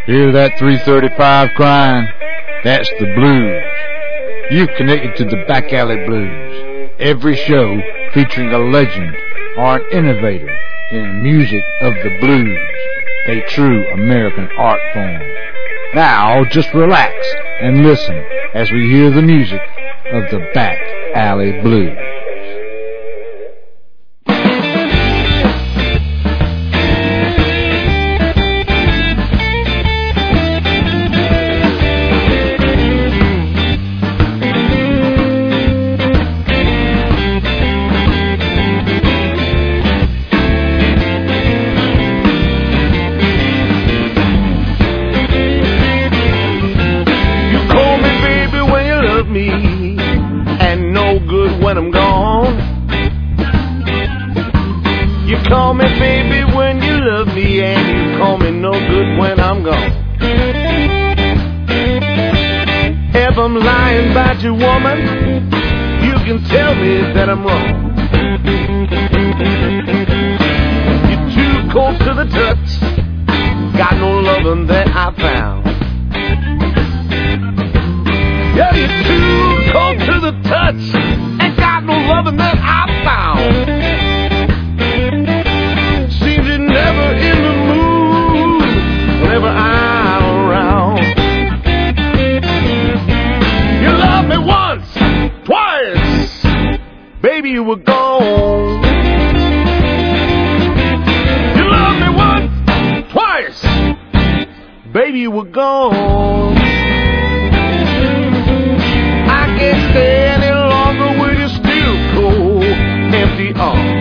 Hear that 335 crying? That's the blues. You've connected to the Back Alley Blues. Every show featuring a legend or an innovator in the music of the blues, a true American art form. Now just relax and listen as we hear the music of the Back Alley Blues. And no good when I'm gone. You call me baby when you love me, and you call me no good when I'm gone. If I'm lying about you, woman, you can tell me that I'm wrong. You're too cold to the touch, got no loving that I found. Yeah, you're too cold to the touch, ain't got no loving that I found. Seems you're never in the mood whenever I'm around. You loved me once, twice, baby, you were gone. You loved me once, twice, baby, you were gone. Can't stay any longer with your still cold, empty arms.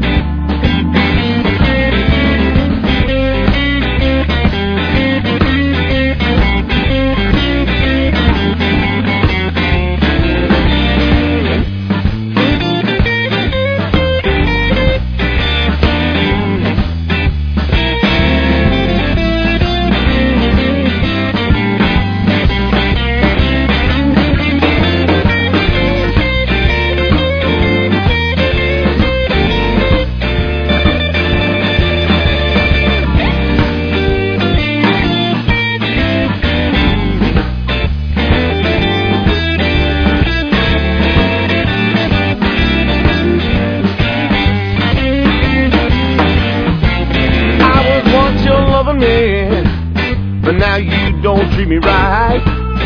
But now you don't treat me right.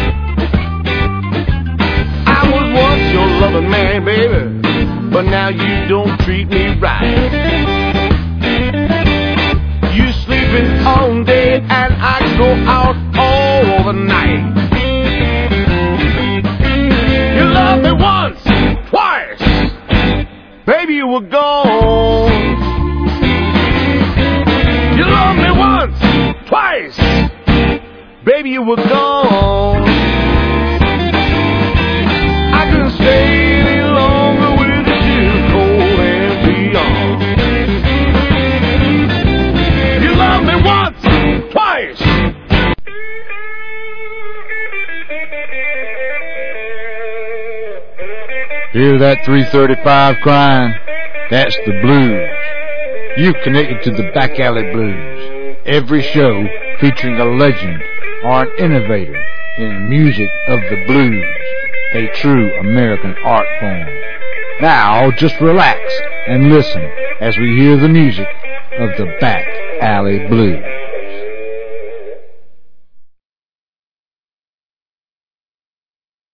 I was once your loving man, baby, but now you don't treat me right. You sleeping all day and I go out all the night. You loved me once, twice, baby, you were gone. You loved me once, twice, baby, you were gone. I couldn't stay any longer with you till cold and beyond. You loved me once, twice. Hear that 335 crying? That's the blues. You've connected to the Back Alley Blues. Every show featuring a legend or an innovator in the music of the blues, a true American art form. Now just relax and listen as we hear the music of the Back Alley Blues.